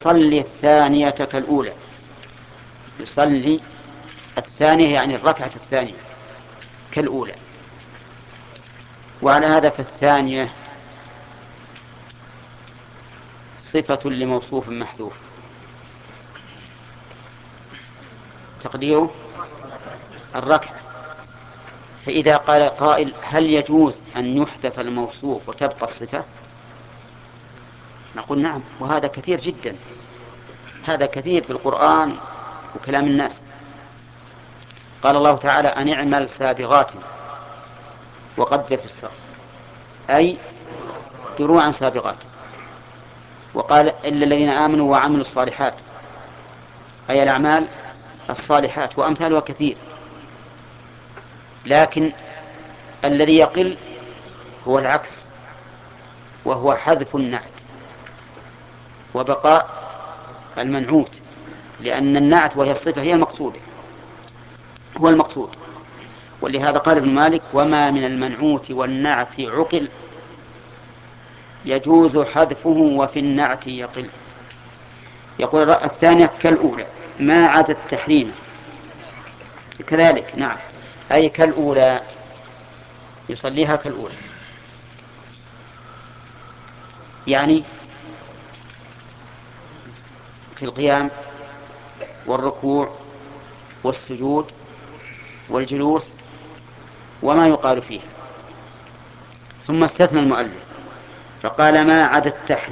يصلي الثانية كالأولى. يصلي الثانية يعني الركعة الثانية كالأولى. وعلى هذا فالثانية صفة لموصوف محذوف، تقديره الركعة. فإذا قال قائل هل يجوز أن يحذف الموصوف وتبقى الصفة؟ نقول نعم، وهذا كثير جدا، هذا كثير في القرآن وكلام الناس. قال الله تعالى أن اعمل سابغات وقدر في السر، أي دروعا سابغات. وقال إلا الذين آمنوا وعملوا الصالحات، أي الأعمال الصالحات، وأمثالها كثير. لكن الذي يقل هو العكس، وهو حذف النعت وبقاء المنعوت، لأن النعت وهي الصفة هي المقصود، هو المقصود. ولهذا قال ابن مالك وما من المنعوت والنعت عقل يجوز حذفه وفي النعت يقل. يقول الثانية كالأولى ما عدا التحريم كذلك، نعم، أي كالأولى، يصليها كالأولى، يعني في القيام والركوع والسجود والجلوس وما يقال فيها. ثم استثنى المؤلف فقال ما عدا التحريم